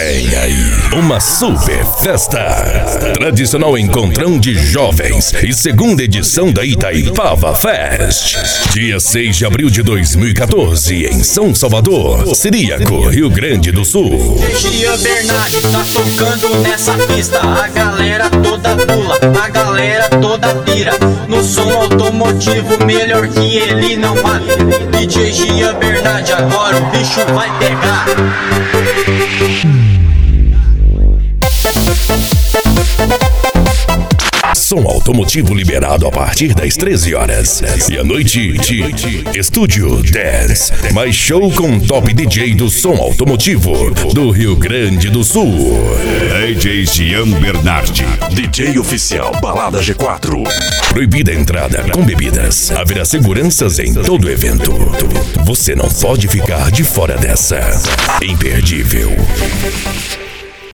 Vem aí, uma super festa. Tradicional encontrão de jovens e segunda edição da Itaipava Fest. Dia 6 de abril de 2014, em São Salvador, Ciríaco, Rio Grande do Sul. Jean Bernardi tá tocando nessa pista. A galera toda pula, a galera toda pira. No som automotivo, melhor que ele não há. DJ Jean Bernardi, agora o bicho vai pegar. Som automotivo liberado a partir das 13 horas. E à noite, Estúdio Dance. Mais show com top DJ do som automotivo do Rio Grande do Sul. DJ Jean Bernardi, DJ oficial Balada G4. Proibida a entrada com bebidas. Haverá seguranças em todo o evento. Você não pode ficar de fora dessa. Imperdível.